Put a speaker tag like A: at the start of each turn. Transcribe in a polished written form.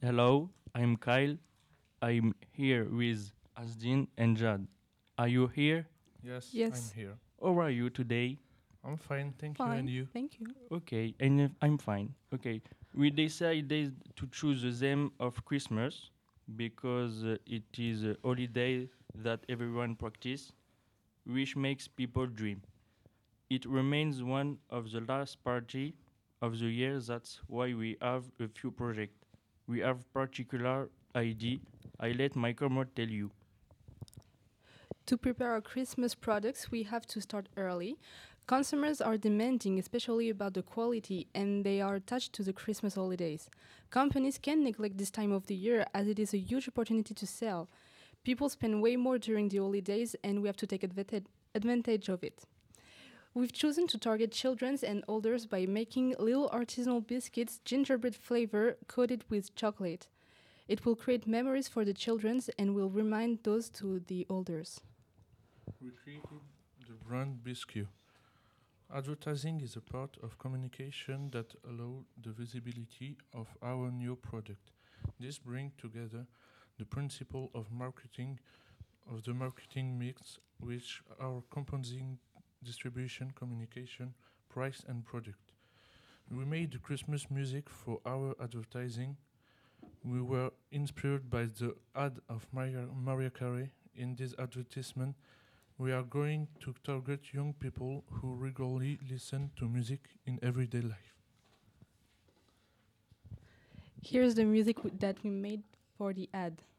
A: Hello, I'm Kyle. I'm here with Asdin and Jad. Are you here?
B: Yes, I'm
C: Yes,
B: here.
A: How are you today?
B: I'm fine, thank you, and
C: fine,
B: you?
C: thank you.
A: Okay, and I'm fine. Okay, we decided to choose the theme of Christmas because it is a holiday that everyone practice, which makes people dream. It remains one of the last party of the year. That's why we have a few projects. We have particular ID. I let my camera tell you.
C: To prepare our Christmas products, we have to start early. Consumers are demanding, especially about the quality, and they are attached to the Christmas holidays. Companies can't neglect this time of the year as it is a huge opportunity to sell. People spend way more during the holidays, and we have to take advantage of it. We've chosen to target children and elders by making little artisanal biscuits, gingerbread flavor, coated with chocolate. It will create memories for the children and will remind those to the elders.
B: We created the brand Biscuit. Advertising is a part of communication that allows the visibility of our new product. This brings together the principle of the marketing mix, which are composing distribution, communication, price, and product. We made the Christmas music for our advertising. We were inspired by the ad of Mariah Carey. In this advertisement, we are going to target young people who regularly listen to music in everyday life.
C: Here's the music that we made for the ad.